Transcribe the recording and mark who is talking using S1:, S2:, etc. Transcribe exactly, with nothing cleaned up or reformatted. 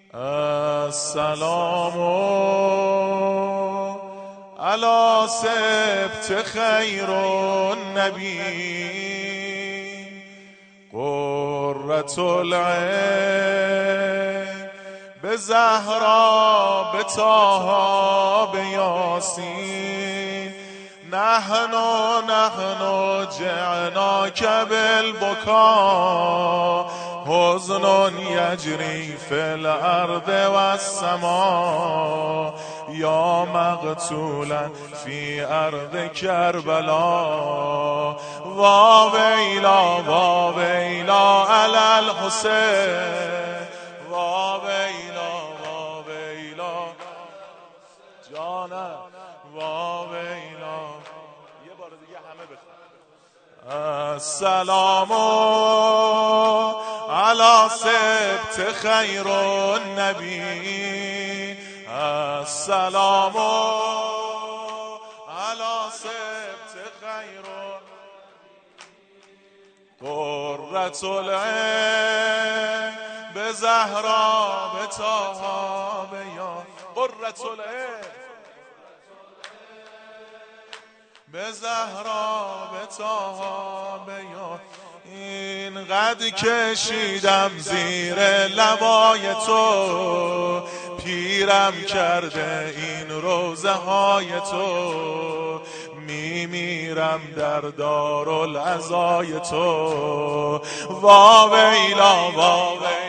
S1: السلام علی سبط خیر النبی قرة العین به زهرا به طه به یاسین نحن نحن جعناک بالبکا حزن یجری فی الارض و السما یا مقتولا فی ارض کربلا وا ویلا وا ویلا علی الحسین وا ویلا وا ویلا جانم وا ویلا. یه بار دیگه همه بخون. السلام علی سبط خیر النبی السلام علی سبط خیر قرة العین به زهرا به طه به یا قرة العین به زهرا به طه به یا. این قد کشیدم زیر لبای تو پیرم کرده این روزه های تو میمیرم در دارالعزای تو وا ویلا وا ویلا